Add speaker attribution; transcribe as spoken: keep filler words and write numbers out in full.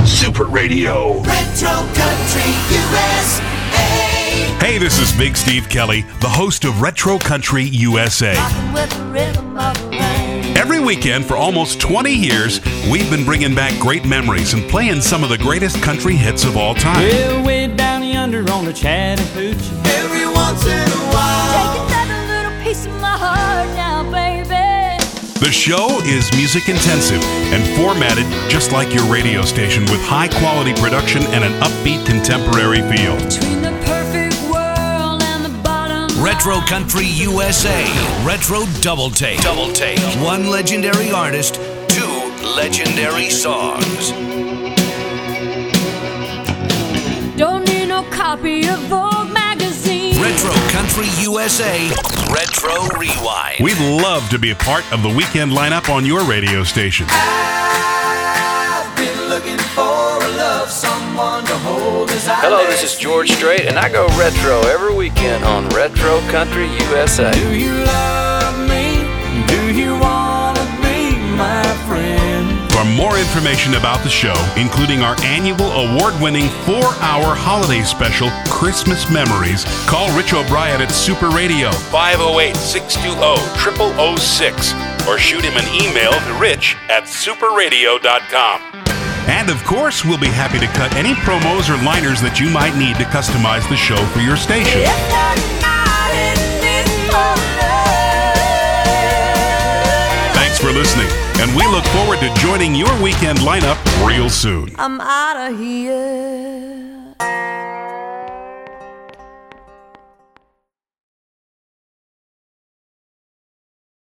Speaker 1: Super Radio.
Speaker 2: Retro Country U S A.
Speaker 1: Hey, this is Big Steve Kelly, the host of Retro Country U S A. Every weekend for almost twenty years, we've been bringing back great memories and playing some of the greatest country hits of all time.
Speaker 3: Well, way down yonder on the Chattahoochee,
Speaker 2: Every once in a while.
Speaker 4: Take another little piece of my heart now, baby.
Speaker 1: The show is music intensive and formatted just like your radio station with high quality production and an upbeat contemporary feel.
Speaker 4: Between the perfect world and the bottom.
Speaker 5: Retro Country U S A. Retro Double Take. Double Take. One legendary artist, two legendary songs.
Speaker 4: Don't need no copy of Vogue magazine.
Speaker 5: Retro Country U S A. Retro Rewind.
Speaker 1: We'd love to be a part of the weekend lineup on your radio station.
Speaker 2: I've been looking for a love, someone to hold as I
Speaker 6: Hello,
Speaker 2: lay
Speaker 6: this is George Strait, and I go retro every weekend on Retro Country U S A.
Speaker 3: do you love me? Do you want to be my friend?
Speaker 1: For more information about the show, including our annual award-winning four-hour holiday special, Christmas Memories, call Rich O'Brien at Super Radio, five oh eight, six two oh, zero zero zero six, or shoot him an email to rich at superradio dot com. And of course, we'll be happy to cut any promos or liners that you might need to customize the show for your station.
Speaker 4: If that night is for love.
Speaker 1: Thanks for listening, and we look forward to joining your weekend lineup real soon.
Speaker 4: I'm out of here.